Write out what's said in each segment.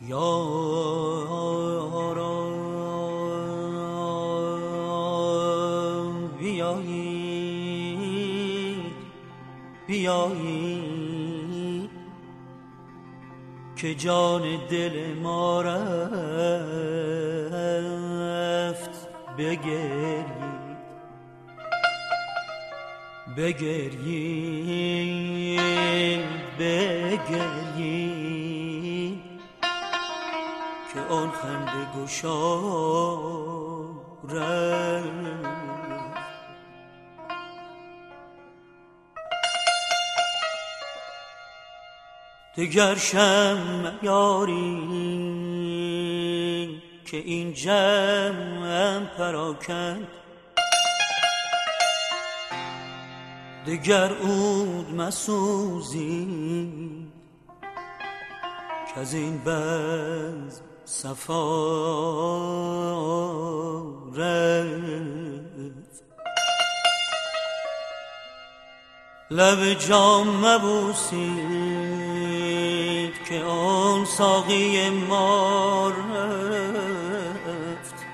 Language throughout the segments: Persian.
یاران بیایید بیایید که جان دل ما رفت بگریید بگریید بگریید که آن خنده گشا رفت. دگر شمع یاری که این جمعم پراکند، دگر عود مسوزید که از این بزم صفا رفت. لب جام مبوسید که آن ساقی ما رفت.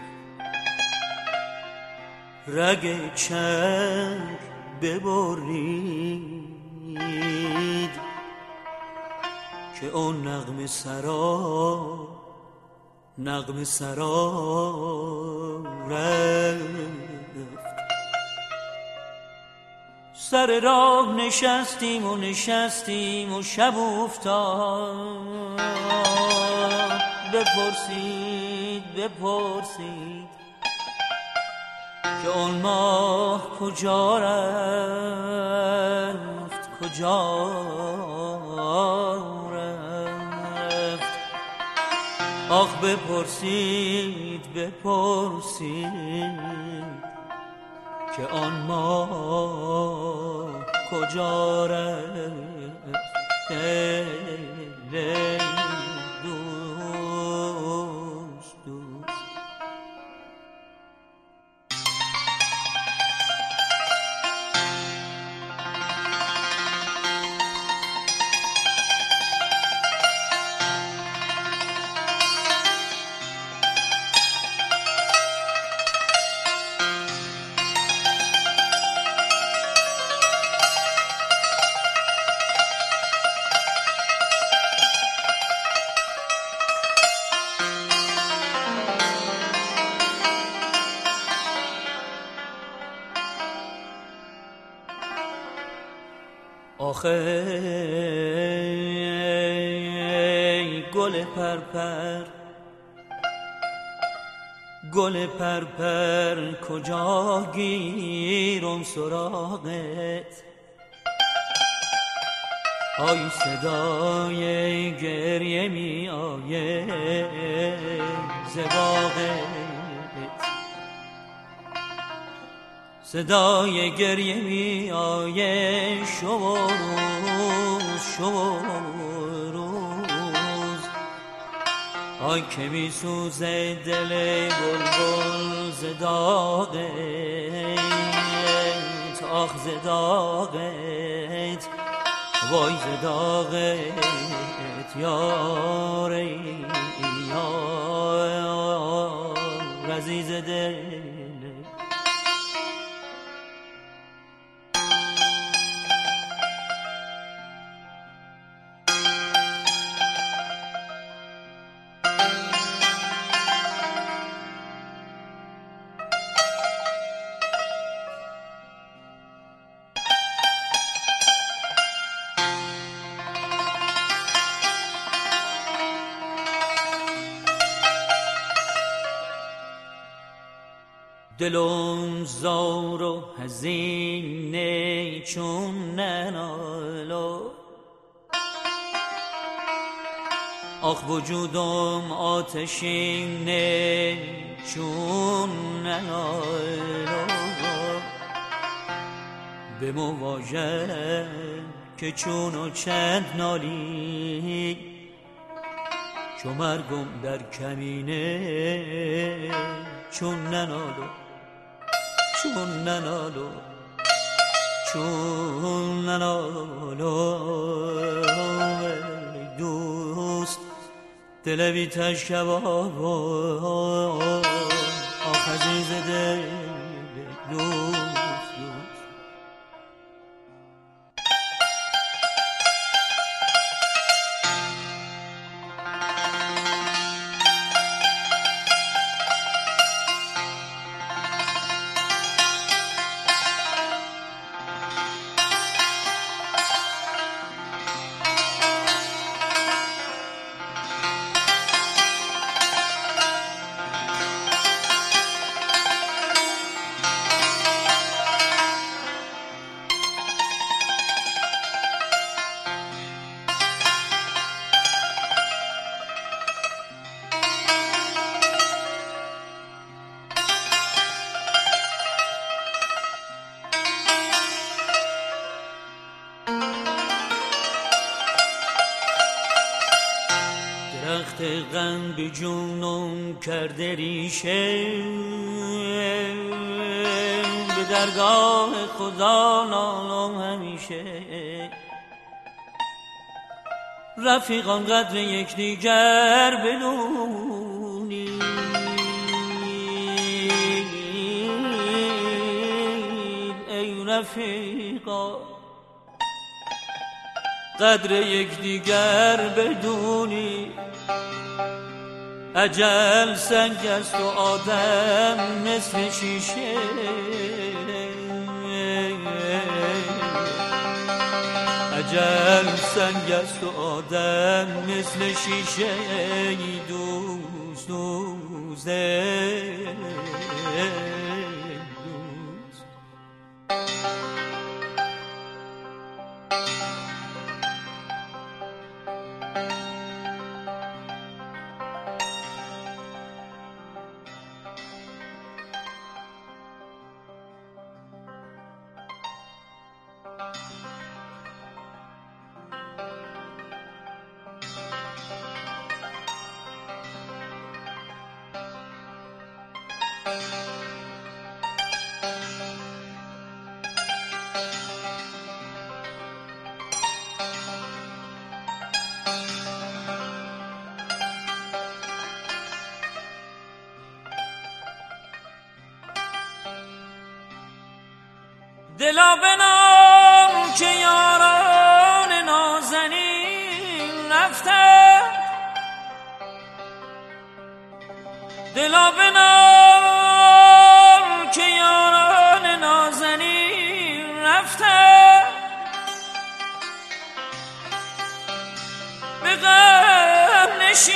رگ چنگ ببرید که آن نغمه سرا رفت. سر راه نشستیم و شب افتاد. بپرسید که آن ماه کجا رفت آخ بپرسید که آن ماه کجا رفت. دوست آخه گل پرپر کجا گیرم سراغت؟ آی صدای گریه می آید ز باغت، صدای گریه می آید شب و روز. آی که می سوزه دل بلبل ز داغت، آخ ز داغت وای ز داغت یار عزیز دل. دلم زار و حزینه چون ننالو، آخ وجودم آتشینه چون ننالو. به مواجه که چون و چند نالی، چو مرگم در کمینه چون ننالو دوست دل بی تشکباب عزیز دل دوست درخت غم به جونم کرده ریشه به درگاه خدا نالم همیشه رفیقان قدر یکدیگر بدونی ای رفیقا قدر یکدیگر بدونی اجل سنگ است و آدم مثل شیشه اجل سنگ است و آدم مثل شیشه دوست دوزه دلا بنام که یاران نازنین رفتن دلا بنام که یاران نازنین رفتن به غم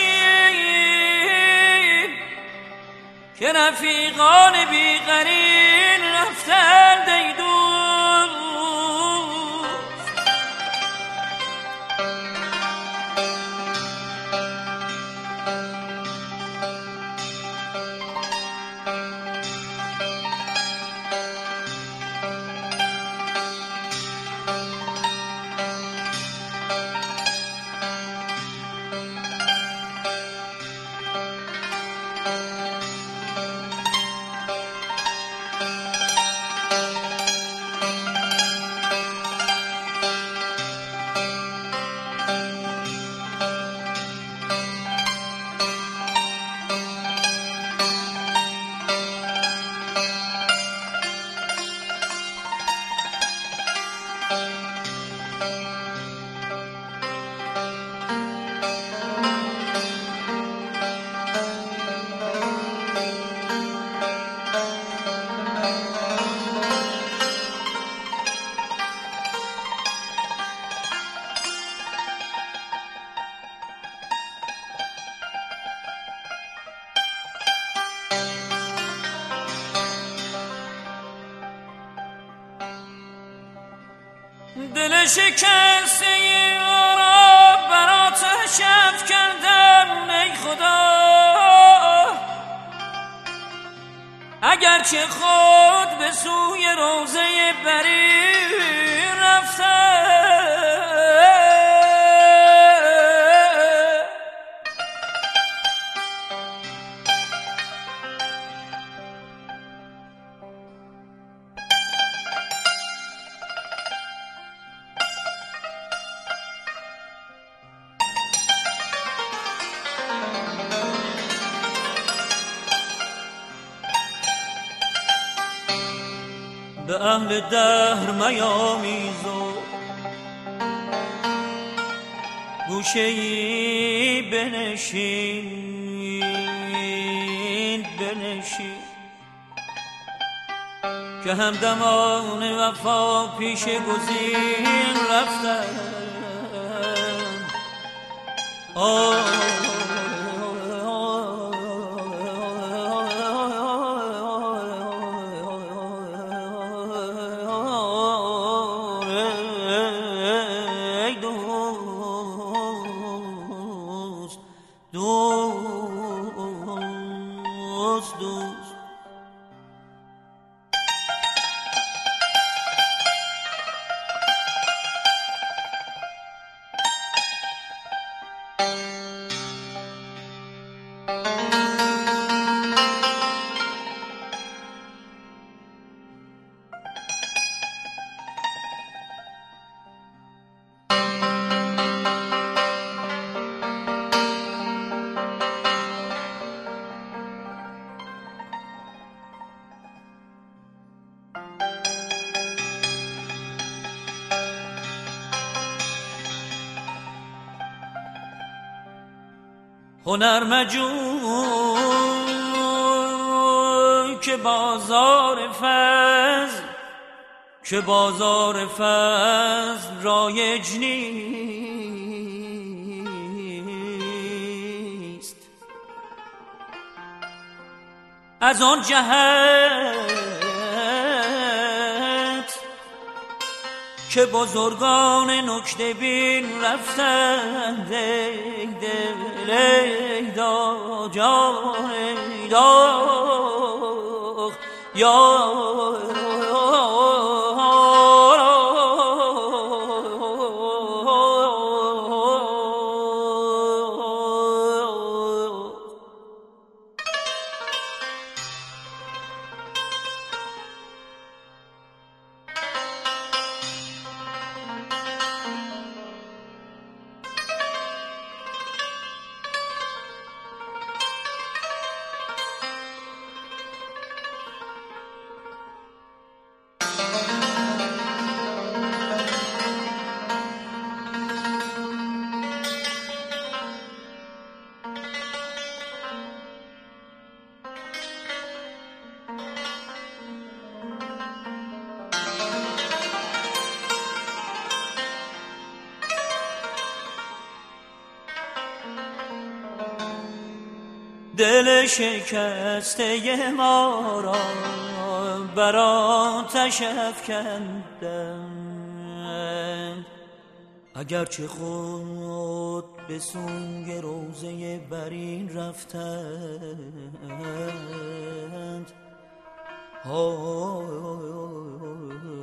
نشین که رفیقان بیقرین رفتن دیدون دل شکسته را بر آتش افکندم ای خدا اگرچه خود به سوی روضه بریر رفتم اهل دهر میامیز و گوشه‌ای بنشین که همدمان وفا پیش گزین رفتن. هنر مجوی که بازار فضل رایج نیست، از آن جهت که بزرگان نکته بین رفتند. ای دل ای دا جان ای دا یا دل شکسته ما را بر آتش افکندند، اگرچه خود به سوی روضه برین رفتند.